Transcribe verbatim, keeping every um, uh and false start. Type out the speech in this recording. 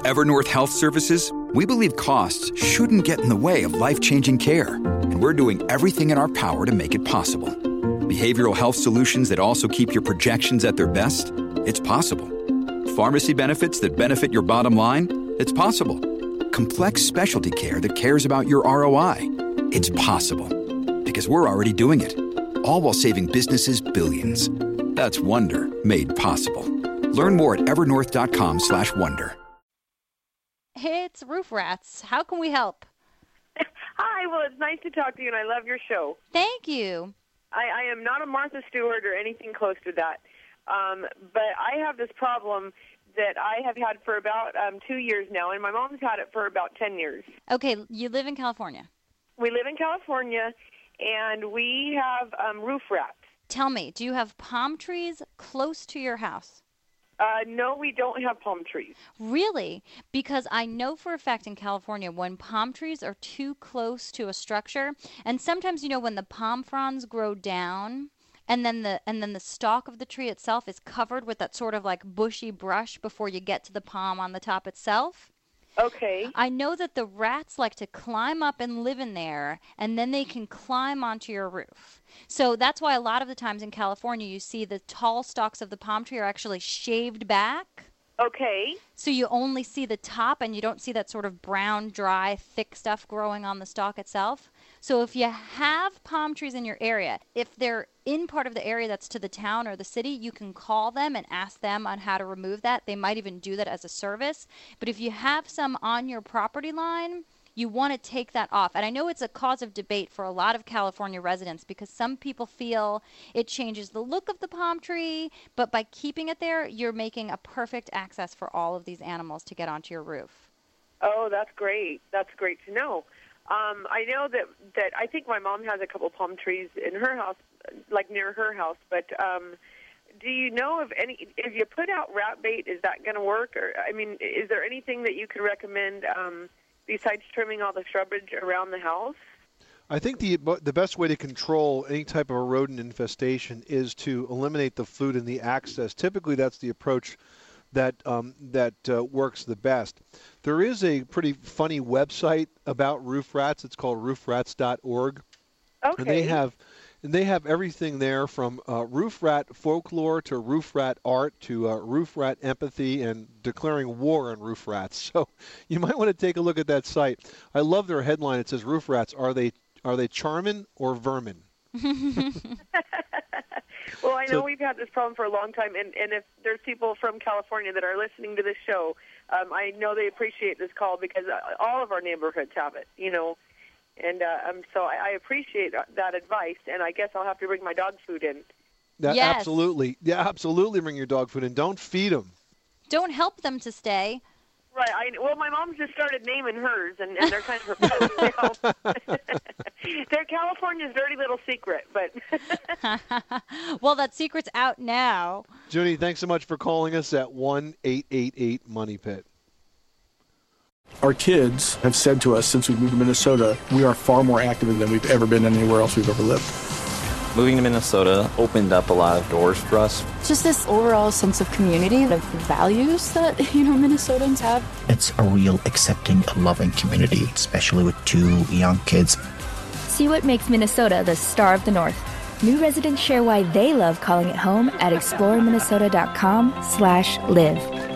Evernorth Health Services, we believe costs shouldn't get in the way of life-changing care, and we're doing everything in our power to make it possible. Behavioral health solutions that also keep your projections at their best? It's possible. Pharmacy benefits that benefit your bottom line? It's possible. Complex specialty care that cares about your R O I? It's possible. Because we're already doing it. All while saving businesses billions. That's Wonder made possible. Learn more at evernorth.com slash wonder. It's Roof Rats. How can we help? Hi, well, it's nice to talk to you, and I love your show. Thank you. I, I am not a Martha Stewart or anything close to that, um, but I have this problem that I have had for about um, two years now, and my mom's had it for about ten years. Okay, you live in California. We live in California, and we have um, roof rats. Tell me, do you have palm trees close to your house? Uh, no, we don't have palm trees. Really? Because I know for a fact in California when palm trees are too close to a structure, and sometimes, you know, when the palm fronds grow down and then the and then the stalk of the tree itself is covered with that sort of like bushy brush before you get to the palm on the top itself. Okay. I know that the rats like to climb up and live in there, and then they can climb onto your roof. So that's why a lot of the times in California you see the tall stalks of the palm tree are actually shaved back. Okay. So you only see the top and you don't see that sort of brown, dry, thick stuff growing on the stalk itself. So if you have palm trees in your area, if they're in part of the area that's to the town or the city, you can call them and ask them on how to remove that. They might even do that as a service. But if you have some on your property line, you want to take that off. And I know it's a cause of debate for a lot of California residents because some people feel it changes the look of the palm tree, but by keeping it there, you're making a perfect access for all of these animals to get onto your roof. Oh, that's great. That's great to know. Um, I know that, that I think my mom has a couple palm trees in her house, like near her house, but um, do you know of any, if you put out rat bait, is that going to work? Or, I mean, is there anything that you could recommend um, besides trimming all the shrubage around the house? I think the the best way to control any type of a rodent infestation is to eliminate the food and the access. Typically, that's the approach that um, that uh, works the best. There is a pretty funny website about roof rats. It's called roof rats dot org. Okay. And they have and they have everything there from uh, roof rat folklore to roof rat art to uh, roof rat empathy and declaring war on roof rats. So you might want to take a look at that site. I love their headline. It says, "Roof rats, are they are they charmin or vermin?" Well, I know So- we've had this problem for a long time, and, and if there's people from California that are listening to this show, um, I know they appreciate this call because uh, all of our neighborhoods have it, you know. And uh, um, so I, I appreciate that advice, and I guess I'll have to bring my dog food in. That, Yes. Absolutely. Yeah, absolutely bring your dog food in. Don't feed them. Don't help them to stay. Right. I, well, my mom just started naming hers, and, and they're kind of her pets now. They're California's dirty little secret, but Well, that secret's out now. Junie, thanks so much for calling us at one eight eight eight money pit. Our kids have said to us since we moved to Minnesota, we are far more active than we've ever been anywhere else we've ever lived. Moving to Minnesota opened up a lot of doors for us. Just this overall sense of community, the values that, you know, Minnesotans have. It's a real accepting, loving community, especially with two young kids. See what makes Minnesota the star of the North. New residents share why they love calling it home at exploreminnesota.com slash live.